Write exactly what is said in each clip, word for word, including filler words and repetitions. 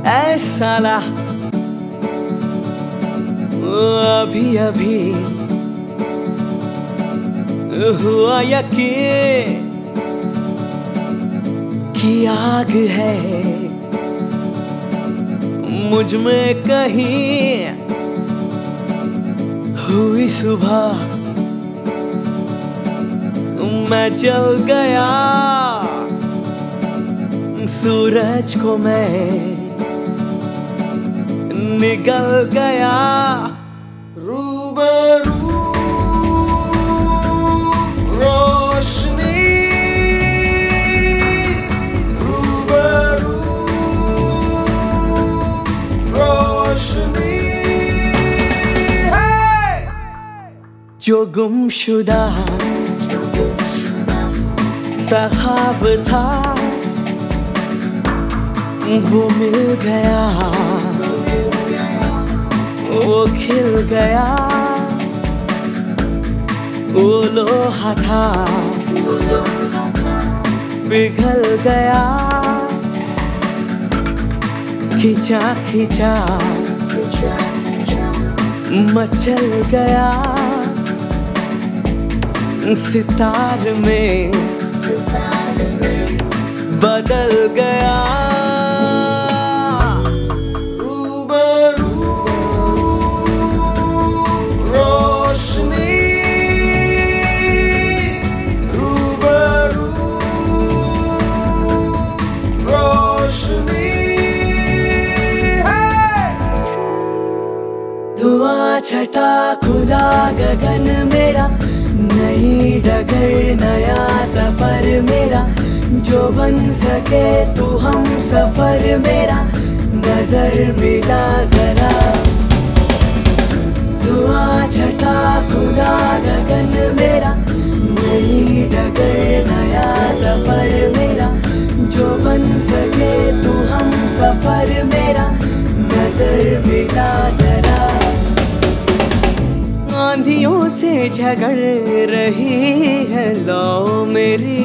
ऐ साला अभी अभी हुआ यकीन कि आग है मुझ में कहीं। हुई सुबह मैं जल गया, सूरज को मैं निगल गया। रूबरू रोशनी, रूबरू रोशनी है। जो गुमशुदा सा ख्वाब था वो मिल गया, वो खिल गया। वो लोहा था पिघल गया, खिंचा खिंचा मचल गया। सितार में बदल गया। रूबरू रोशनी, रूबरू रोशनी है। धुआं छटा खुला गगन मेरा, नई डगर नया सफर मेरा। जो बन सके तू हम सफर मेरा, नजर मिला जरा। धुआं छटा खुला गगन मेरा, नई डगर नया सफर मेरा। जो बन सके तू हम सफर मेरा, नजर मिला जरा। आंधियों से झगड़ रही है लौ मेरी,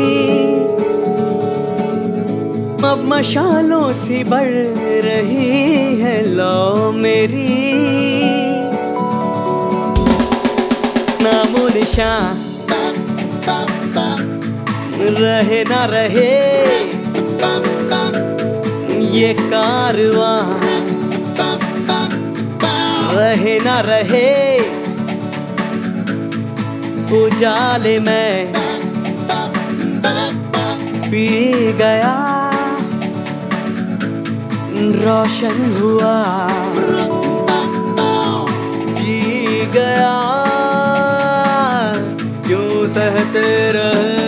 अब मशालों सी बढ़ रही है लौ मेरी। नामो निशान रहे ना रहे ये कारवां, रहे ना रहे उजाले में पी गया। रोशन हुआ जी गया, क्यों सहते रहे।